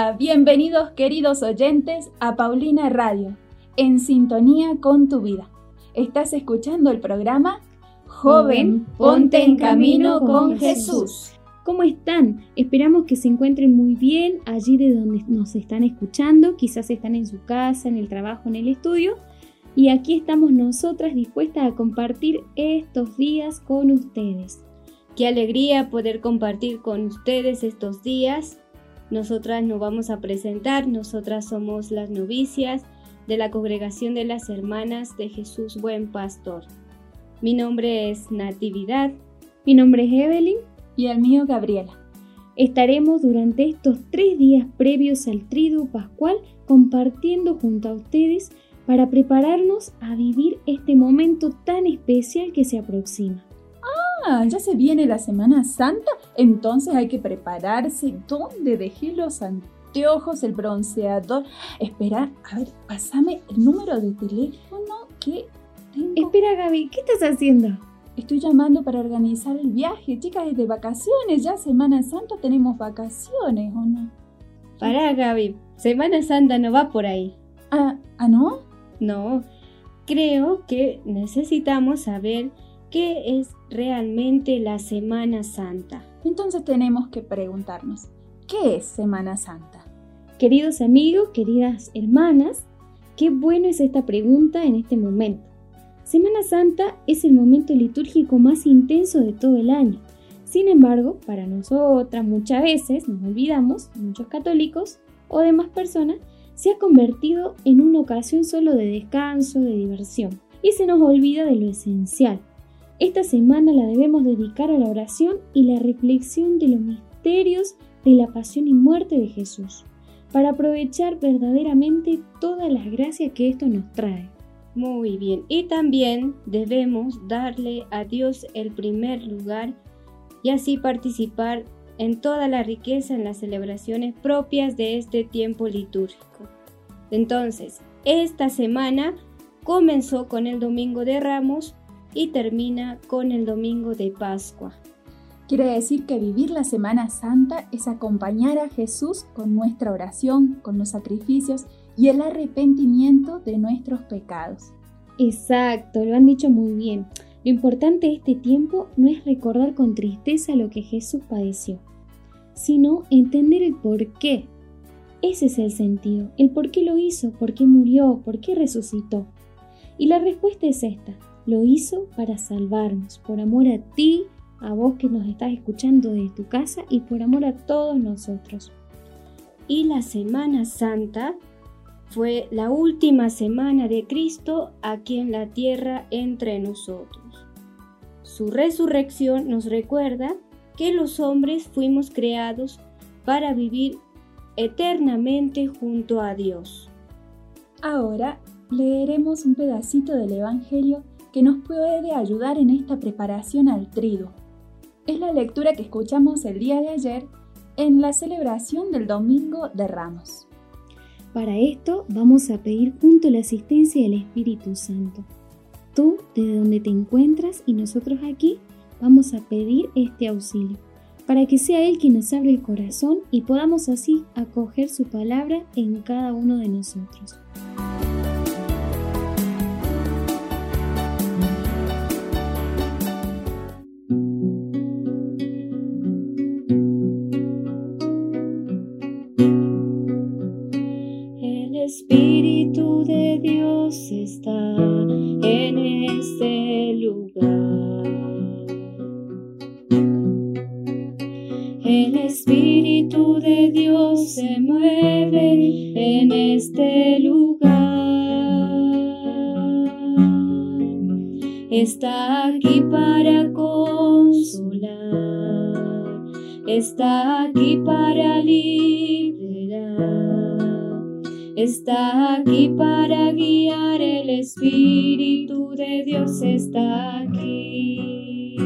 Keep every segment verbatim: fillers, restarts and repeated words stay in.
Hola, bienvenidos queridos oyentes a Paulina Radio, en sintonía con tu vida. Estás escuchando el programa Joven, ponte en camino con Jesús. ¿Cómo están? Esperamos que se encuentren muy bien allí de donde nos están escuchando. Quizás están en su casa, en el trabajo, en el estudio. Y aquí estamos nosotras dispuestas a compartir estos días con ustedes. Qué alegría poder compartir con ustedes estos días. Nosotras nos vamos a presentar. Nosotras somos las novicias de la Congregación de las Hermanas de Jesús Buen Pastor. Mi nombre es Natividad. Mi nombre es Evelyn. Y el mío, Gabriela. Estaremos durante estos tres días previos al Triduo Pascual compartiendo junto a ustedes para prepararnos a vivir este momento tan especial que se aproxima. Ah, ya se viene la Semana Santa, entonces hay que prepararse. ¿Dónde dejé los anteojos, el bronceador? Espera, a ver, pásame el número de teléfono que tengo. Espera, Gaby, ¿qué estás haciendo? Estoy llamando para organizar el viaje. Chicas, es de vacaciones, ya Semana Santa tenemos vacaciones, ¿o no? Pará, Gaby, Semana Santa no va por ahí. Ah, ¿ah no? No, creo que necesitamos saber qué es realmente la Semana Santa. Entonces tenemos que preguntarnos, ¿qué es Semana Santa? Queridos amigos, queridas hermanas, qué bueno es esta pregunta en este momento. Semana Santa es el momento litúrgico más intenso de todo el año. Sin embargo, para nosotras muchas veces nos olvidamos, muchos católicos o demás personas, se ha convertido en una ocasión solo de descanso, de diversión, y se nos olvida de lo esencial. Esta semana la debemos dedicar a la oración y la reflexión de los misterios de la pasión y muerte de Jesús, para aprovechar verdaderamente todas las gracias que esto nos trae. Muy bien, y también debemos darle a Dios el primer lugar y así participar en toda la riqueza en las celebraciones propias de este tiempo litúrgico. Entonces, esta semana comenzó con el Domingo de Ramos y termina con el Domingo de Pascua. Quiere decir que vivir la Semana Santa es acompañar a Jesús con nuestra oración, con los sacrificios y el arrepentimiento de nuestros pecados. Exacto, lo han dicho muy bien. Lo importante de este tiempo no es recordar con tristeza lo que Jesús padeció, sino entender el por qué. Ese es el sentido, el por qué lo hizo, por qué murió, por qué resucitó. Y la respuesta es esta, lo hizo para salvarnos, por amor a ti, a vos que nos estás escuchando desde tu casa y por amor a todos nosotros. Y la Semana Santa fue la última semana de Cristo aquí en la tierra entre nosotros. Su resurrección nos recuerda que los hombres fuimos creados para vivir eternamente junto a Dios. Ahora leeremos un pedacito del Evangelio que nos puede ayudar en esta preparación al Triduo. Es la lectura que escuchamos el día de ayer en la celebración del Domingo de Ramos. Para esto vamos a pedir junto la asistencia del Espíritu Santo. Tú, desde donde te encuentras y nosotros aquí, vamos a pedir este auxilio, para que sea Él quien nos abra el corazón y podamos así acoger su palabra en cada uno de nosotros. El Espíritu de Dios está en este lugar. El Espíritu de Dios se mueve en este lugar. Está aquí para consolar, está aquí para liberar, está aquí para guiar. El Espíritu de Dios está aquí.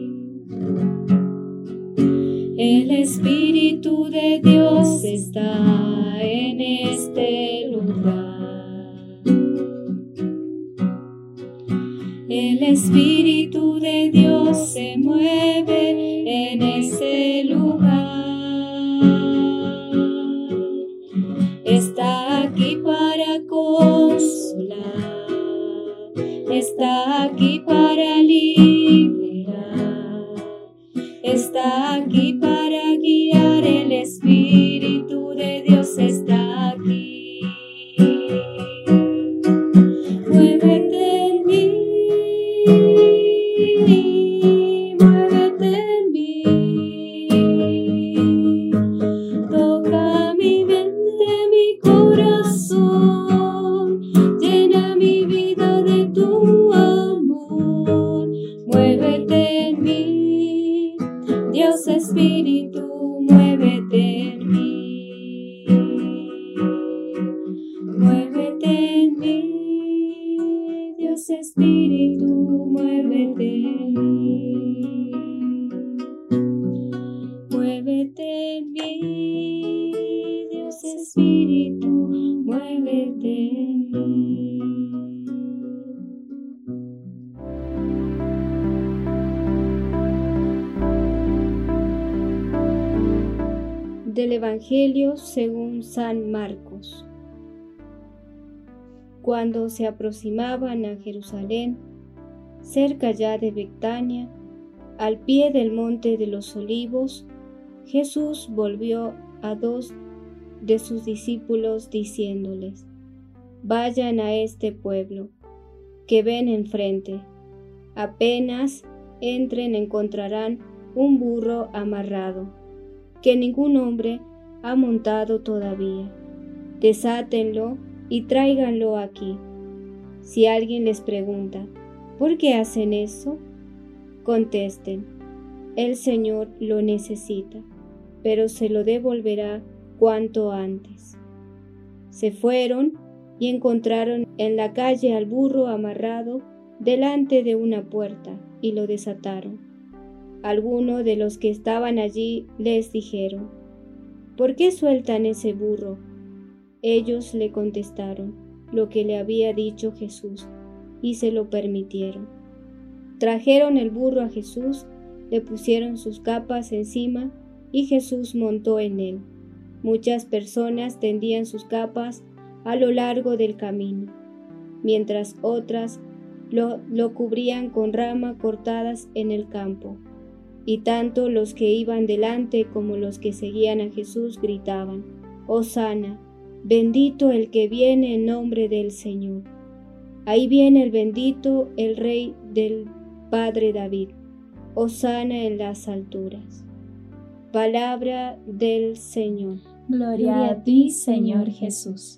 El Espíritu de Dios está en este lugar. El Espíritu de Dios se mueve en ese lugar. está aquí para liberar, está aquí para guiar, el Espíritu de Dios está aquí. Muévete en mí, muévete en mí, toca mi mente, mi corazón, llena mi vida de tu amor. Muévete en mí, Dios Espíritu, muévete en mí, muévete en mí, Dios Espíritu, muévete en mí, muévete en mí, Dios Espíritu, muévete en mí. Del Evangelio según San Marcos. Cuando se aproximaban a Jerusalén, cerca ya de Betania, al pie del monte de los Olivos, Jesús volvió a dos de sus discípulos diciéndoles: vayan a este pueblo que ven enfrente. Apenas entren encontrarán un burro amarrado, que ningún hombre ha montado todavía. Desátenlo y tráiganlo aquí. Si alguien les pregunta, ¿por qué hacen eso?, contesten, el Señor lo necesita, pero se lo devolverá cuanto antes. Se fueron y encontraron en la calle al burro amarrado delante de una puerta y lo desataron. Algunos de los que estaban allí les dijeron: ¿por qué sueltan ese burro? Ellos le contestaron lo que le había dicho Jesús y se lo permitieron. Trajeron el burro a Jesús, le pusieron sus capas encima y Jesús montó en él. Muchas personas tendían sus capas a lo largo del camino, mientras otras lo, lo cubrían con ramas cortadas en el campo. Y tanto los que iban delante como los que seguían a Jesús gritaban: Hosana, bendito el que viene en nombre del Señor. Ahí viene el bendito, el Rey del Padre David. Hosana en las alturas. Palabra del Señor. Gloria a ti, Señor Jesús.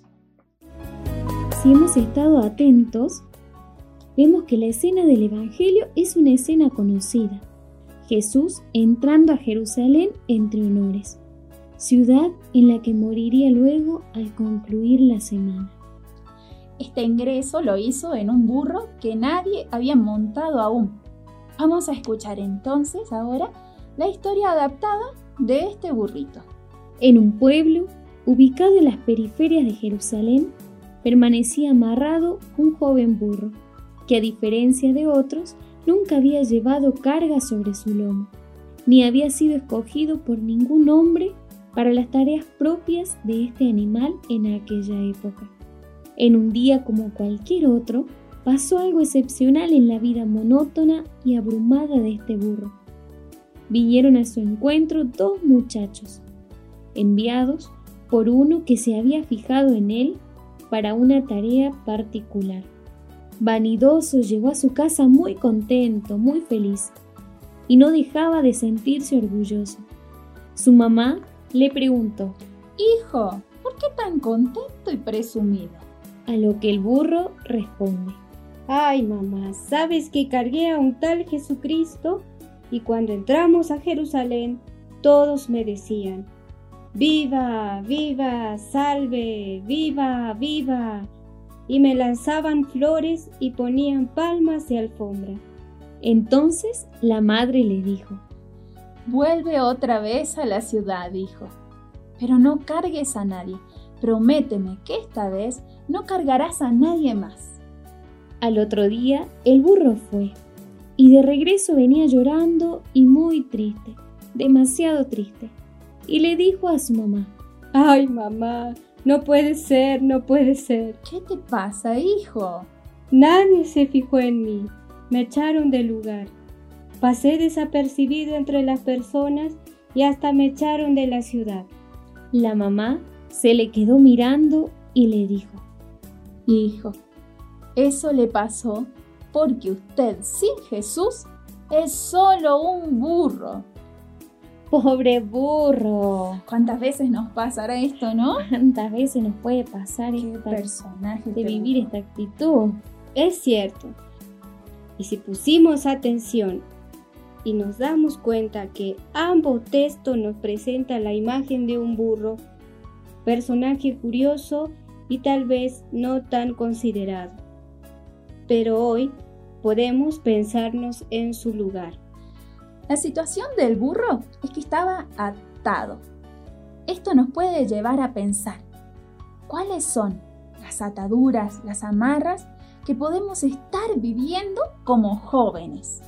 Si hemos estado atentos, vemos que la escena del Evangelio es una escena conocida. Jesús entrando a Jerusalén entre honores, ciudad en la que moriría luego al concluir la semana. Este ingreso lo hizo en un burro que nadie había montado aún. Vamos a escuchar entonces ahora la historia adaptada de este burrito. En un pueblo, ubicado en las periferias de Jerusalén, permanecía amarrado un joven burro, que a diferencia de otros, nunca había llevado carga sobre su lomo, ni había sido escogido por ningún hombre para las tareas propias de este animal en aquella época. En un día como cualquier otro, pasó algo excepcional en la vida monótona y abrumada de este burro. Vinieron a su encuentro dos muchachos, enviados por uno que se había fijado en él para una tarea particular. Vanidoso llegó a su casa muy contento, muy feliz, y no dejaba de sentirse orgulloso. Su mamá le preguntó: Hijo, ¿por qué tan contento y presumido? A lo que el burro responde: Ay, mamá, ¿sabes que cargué a un tal Jesucristo? Y cuando entramos a Jerusalén, todos me decían: ¡viva, viva, salve, viva, viva! Y me lanzaban flores y ponían palmas de alfombra. Entonces la madre le dijo: Vuelve otra vez a la ciudad, hijo, pero no cargues a nadie. Prométeme que esta vez no cargarás a nadie más. Al otro día el burro fue, y de regreso venía llorando y muy triste, demasiado triste, y le dijo a su mamá: ¡Ay, mamá! No puede ser, no puede ser. ¿Qué te pasa, hijo? Nadie se fijó en mí. Me echaron del lugar. Pasé desapercibido entre las personas y hasta me echaron de la ciudad. La mamá se le quedó mirando y le dijo: Hijo, eso le pasó porque usted sin Jesús es solo un burro. ¡Pobre burro! ¿Cuántas veces nos pasará esto, no? ¿Cuántas veces nos puede pasar Qué esta, personaje de te vivir burro. esta actitud? Es cierto. Y si pusimos atención y nos damos cuenta que ambos textos nos presentan la imagen de un burro, personaje curioso y tal vez no tan considerado. Pero hoy podemos pensarnos en su lugar. La situación del burro es que estaba atado. Esto nos puede llevar a pensar, ¿cuáles son las ataduras, las amarras que podemos estar viviendo como jóvenes?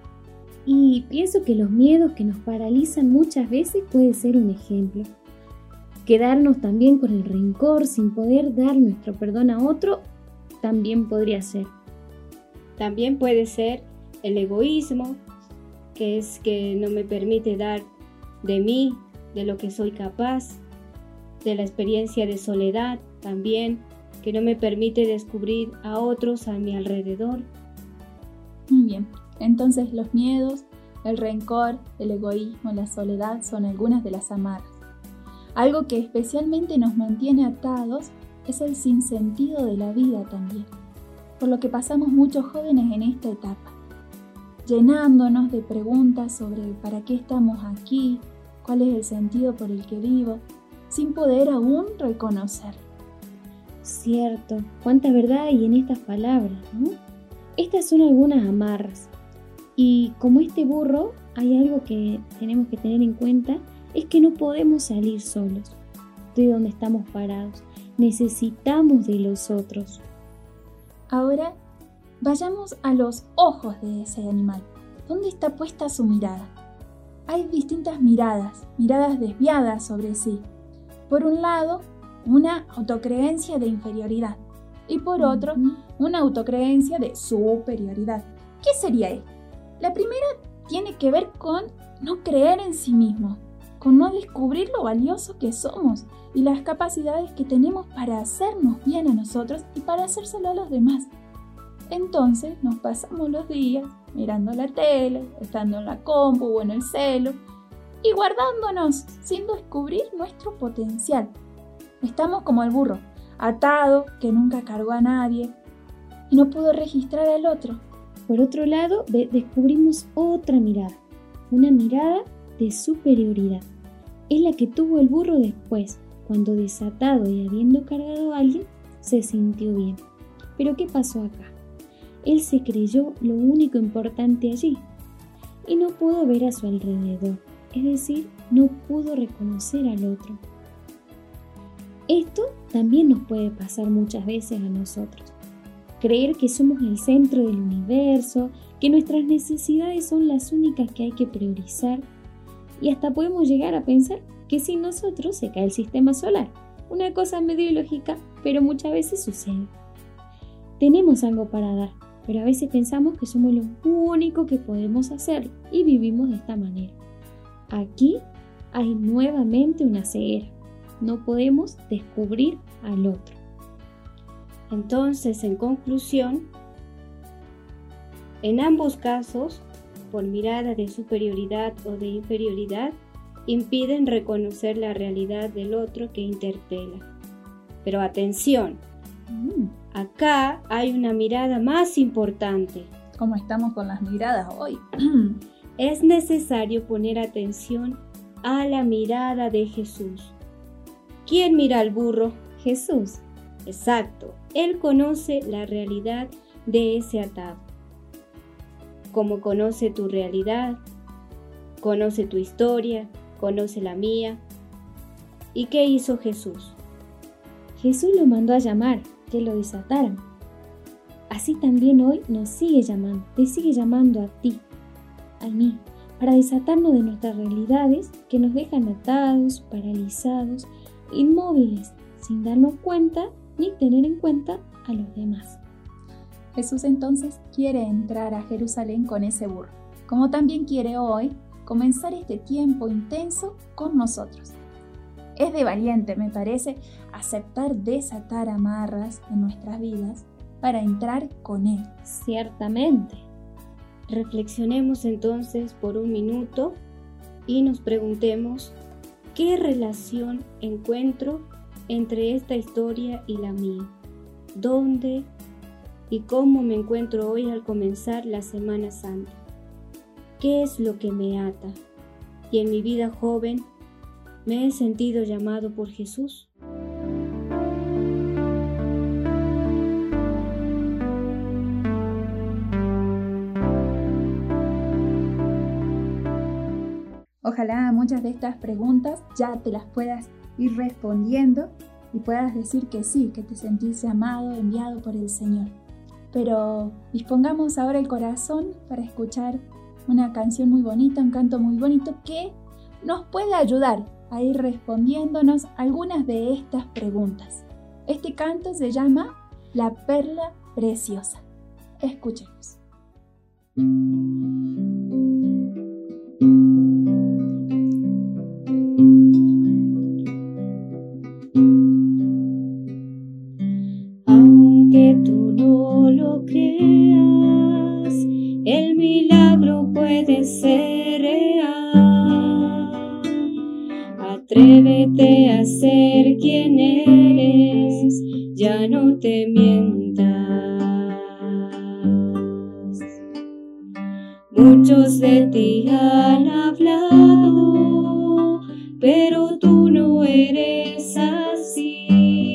Y pienso que los miedos que nos paralizan muchas veces puede ser un ejemplo. Quedarnos también con el rencor sin poder dar nuestro perdón a otro también podría ser. También puede ser el egoísmo, que es que no me permite dar de mí, de lo que soy capaz, de la experiencia de soledad también, que no me permite descubrir a otros a mi alrededor. Muy bien, entonces los miedos, el rencor, el egoísmo, la soledad son algunas de las amarras. Algo que especialmente nos mantiene atados es el sinsentido de la vida también, por lo que pasamos muchos jóvenes en esta etapa, llenándonos de preguntas sobre para qué estamos aquí, cuál es el sentido por el que vivo, sin poder aún reconocerlo. Cierto, cuánta verdad hay en estas palabras, ¿no? Estas son algunas amarras. Y como este burro, hay algo que tenemos que tener en cuenta, es que no podemos salir solos de donde estamos parados. Necesitamos de los otros. Ahora, vayamos a los ojos de ese animal. ¿Dónde está puesta su mirada? Hay distintas miradas, miradas desviadas sobre sí. Por un lado, una autocreencia de inferioridad y por otro, Uh-huh. una autocreencia de superioridad. ¿Qué sería esto? La primera tiene que ver con no creer en sí mismo, con no descubrir lo valioso que somos y las capacidades que tenemos para hacernos bien a nosotros y para hacérselo a los demás. Entonces nos pasamos los días mirando la tele, estando en la compu o en el celu y guardándonos sin descubrir nuestro potencial. Estamos como el burro, atado, que nunca cargó a nadie y no pudo registrar al otro. Por otro lado, ve- descubrimos otra mirada, una mirada de superioridad. Es la que tuvo el burro después, cuando desatado y habiendo cargado a alguien, se sintió bien. Pero ¿qué pasó acá? Él se creyó lo único importante allí y no pudo ver a su alrededor, es decir, no pudo reconocer al otro. Esto también nos puede pasar muchas veces a nosotros. Creer que somos el centro del universo, que nuestras necesidades son las únicas que hay que priorizar y hasta podemos llegar a pensar que sin nosotros se cae el sistema solar. Una cosa medio ilógica, pero muchas veces sucede. Tenemos algo para dar, pero a veces pensamos que somos lo único que podemos hacer y vivimos de esta manera. Aquí hay nuevamente una ceguera. No podemos descubrir al otro. Entonces, en conclusión, en ambos casos, por mirada de superioridad o de inferioridad, impiden reconocer la realidad del otro que interpela. Pero atención, Mm. acá hay una mirada más importante. ¿Cómo estamos con las miradas hoy? Es necesario poner atención a la mirada de Jesús. ¿Quién mira al burro? Jesús. Exacto, Él conoce la realidad de ese atado. Como conoce tu realidad, conoce tu historia, conoce la mía. ¿Y qué hizo Jesús? Jesús lo mandó a llamar, que lo desataran. Así también hoy nos sigue llamando, te sigue llamando a ti, a mí, para desatarnos de nuestras realidades que nos dejan atados, paralizados, inmóviles, sin darnos cuenta ni tener en cuenta a los demás. Jesús entonces quiere entrar a Jerusalén con ese burro, como también quiere hoy comenzar este tiempo intenso con nosotros. Es de valiente, me parece, aceptar desatar amarras en nuestras vidas para entrar con Él. Ciertamente. Reflexionemos entonces por un minuto y nos preguntemos ¿qué relación encuentro entre esta historia y la mía? ¿Dónde y cómo me encuentro hoy al comenzar la Semana Santa? ¿Qué es lo que me ata? Y en mi vida joven, ¿me he sentido llamado por Jesús? Ojalá muchas de estas preguntas ya te las puedas ir respondiendo y puedas decir que sí, que te sentís llamado, enviado por el Señor. Pero dispongamos ahora el corazón para escuchar una canción muy bonita, un canto muy bonito que nos puede ayudar a ir respondiéndonos algunas de estas preguntas. Este canto se llama La Perla Preciosa. Escuchemos. Aunque tú no lo creas, el milagro puede ser real. Atrévete a ser quien eres, ya no te mientas. Muchos de ti han hablado, pero tú no eres así.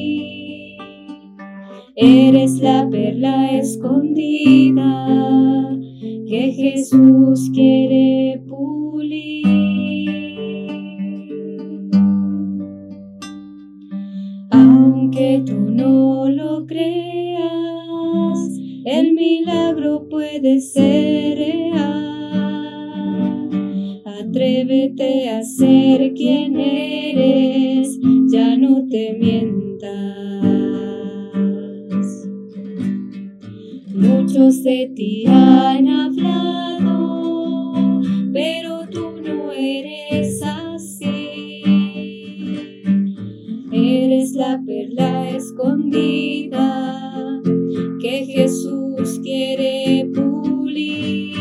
Eres la perla escondida que Jesús quiere pulir. Aunque tú no lo creas, el milagro puede ser real. Atrévete a ser quien eres, ya no te mientas. Muchos de ti han hablado, pero tú no eres así. Eres la perla escondida que Jesús quiere pulir.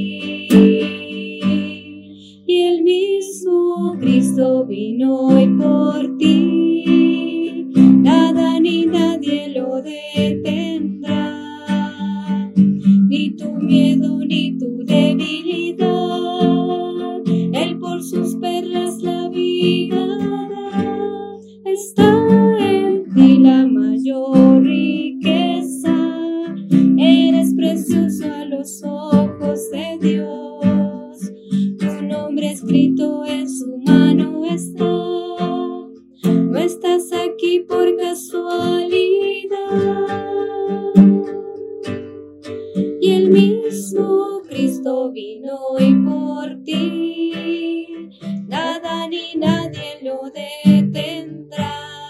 Y el mismo Cristo vino hoy por ti, nada ni nadie lo detendrá. Ni tu miedo ni tu debilidad, Él por sus perlas la vida da. Está en ti la mayor riqueza, eres precioso a los ojos de Dios. Tu nombre escrito en su mano está, no estás aquí por casualidad. Y el mismo Cristo vino hoy por ti, nada ni nadie lo detendrá.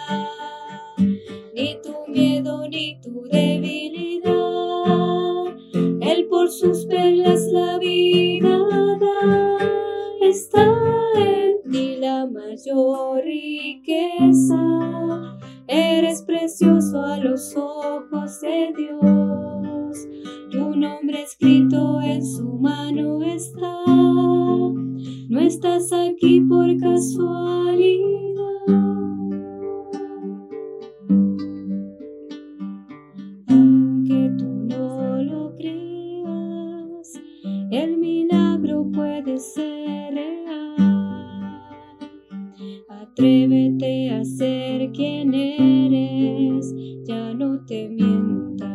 Ni tu miedo ni tu debilidad, Él por sus perlas la vida da. Está en ti la mayor riqueza, eres precioso a los ojos de Dios. Tu nombre escrito en su mano está, no estás aquí por casualidad. Aunque tú no lo creas, el milagro puede ser real. Atrévete a ser quien eres, ya no te mientas.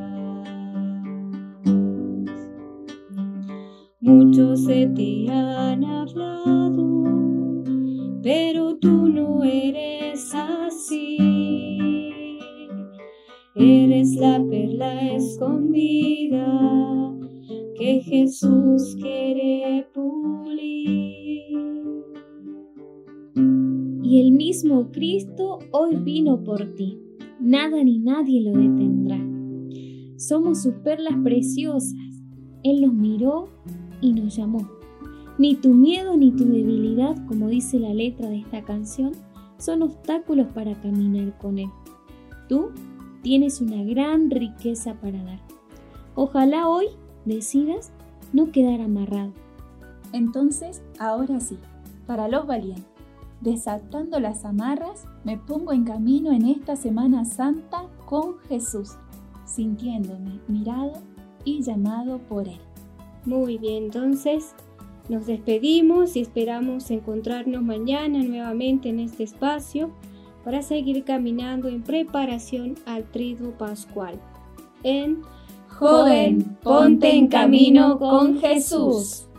Muchos de ti han hablado, pero tú no eres así. Eres la perla escondida que Jesús quiere pulir. Y el mismo Cristo hoy vino por ti, nada ni nadie lo detendrá. Somos sus perlas preciosas. Él nos miró y nos llamó. Ni tu miedo ni tu debilidad, como dice la letra de esta canción, son obstáculos para caminar con Él. Tú tienes una gran riqueza para dar. Ojalá hoy decidas no quedar amarrado. Entonces, ahora sí, para los valientes, desatando las amarras, me pongo en camino en esta Semana Santa con Jesús, sintiéndome mirado y llamado por Él. Muy bien, entonces nos despedimos y esperamos encontrarnos mañana nuevamente en este espacio para seguir caminando en preparación al Triduo Pascual. En Joven, ponte en camino con Jesús.